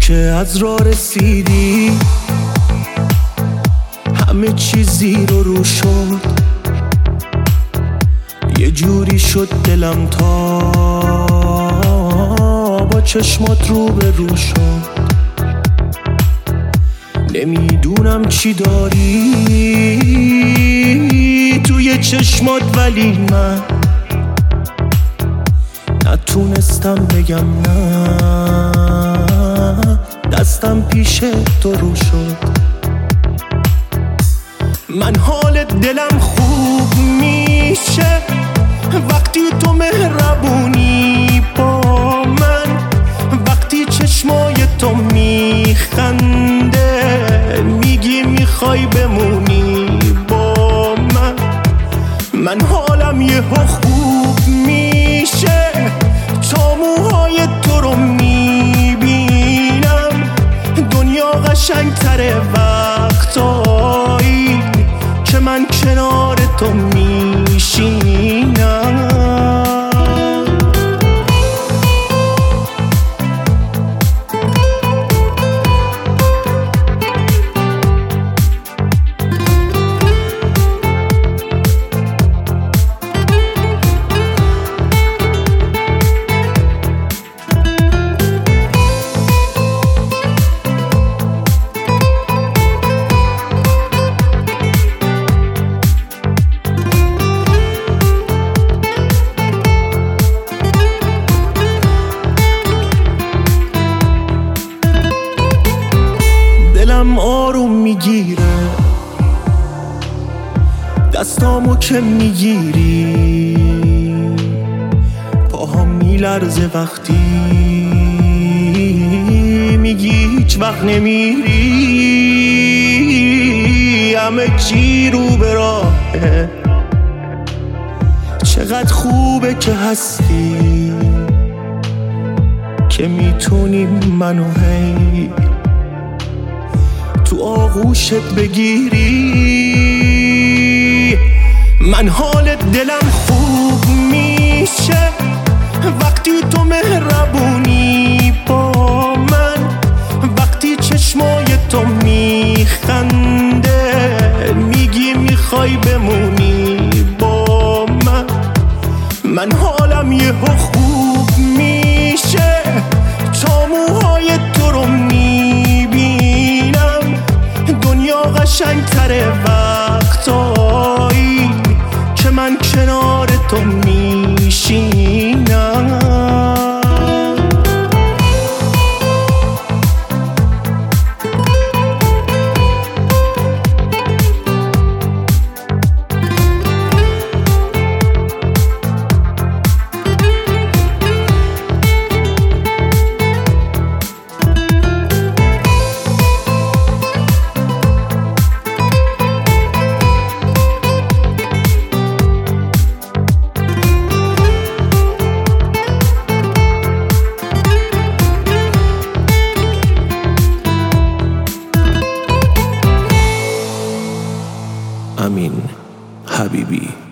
که از راه رسیدی همه چیز زیر و رو شد، یه جوری شد دلم تا با چشمات رو به رو شد. نمیدونم چی داری توی چشمات، ولی من نتونستم بگم نه، دستم پیش تو رو شد. من حال دلم خوب میشه وقتی تو مهربونی با من، وقتی چشمای تو میخنده میگی میخوای بمونی با من. من حالم یهو خوب میشه تا موهای تو رو میبینم، دنیا قشنگتره وقتایی که من کنار تو میشینم. دلم آروم میگیره دستامو که میگیری، پاهم میلرزه وقتی میگی هیچ وقت نمیری. همه چی رو به راهه، چقدر خوبه که هستی که میتونی منو هی تو آغوشت بگیری. من حال دلم خوب میشه وقتی تو مهربونی با من، وقتی چشمای تو میخنده میگی میخوای بمونی با من. من حالم یهو خوب میشه تا موهای تو رو میبینم، دنیا قشنگتره وقتایی که من کنار تو میشینم. امین حبیبی.